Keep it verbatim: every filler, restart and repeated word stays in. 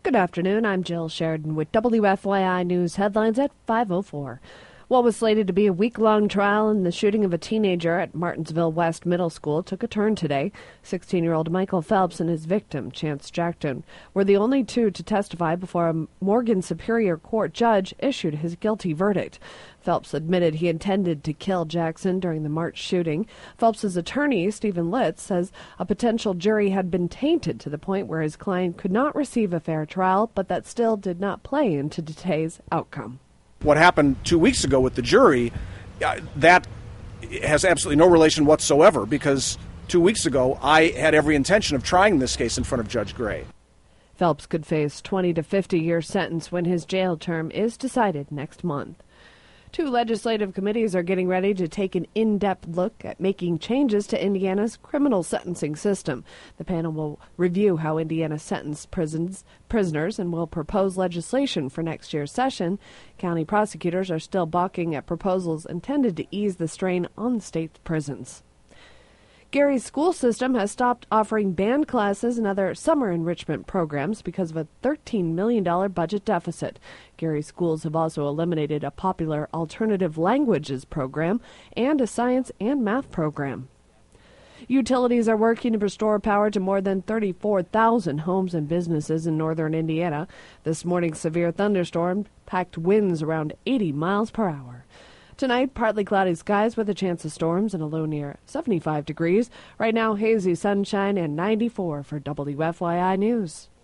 Good afternoon. I'm Jill Sheridan with W F Y I News headlines at five oh four. What was slated to be a week-long trial in the shooting of a teenager at Martinsville West Middle School took a turn today. sixteen-year-old Michael Phelps and his victim, Chance Jackson, were the only two to testify before a Morgan Superior Court judge issued his guilty verdict. Phelps admitted he intended to kill Jackson during the March shooting. Phelps's attorney, Stephen Litz, says a potential jury had been tainted to the point where his client could not receive a fair trial, but that still did not play into today's outcome. What happened two weeks ago with the jury, uh, that has absolutely no relation whatsoever, because two weeks ago I had every intention of trying this case in front of Judge Gray. Phelps could face twenty to fifty year sentence when his jail term is decided next month. Two legislative committees are getting ready to take an in-depth look at making changes to Indiana's criminal sentencing system. The panel will review how Indiana sentenced prisons, prisoners and will propose legislation for next year's session. County prosecutors are still balking at proposals intended to ease the strain on state prisons. Gary's school system has stopped offering band classes and other summer enrichment programs because of a thirteen million dollars budget deficit. Gary schools have also eliminated a popular alternative languages program and a science and math program. Utilities are working to restore power to more than thirty-four thousand homes and businesses in northern Indiana. This morning's severe thunderstorm packed winds around eighty miles per hour. Tonight, partly cloudy skies with a chance of storms and a low near seventy-five degrees. Right now, hazy sunshine and ninety-four for W F Y I News.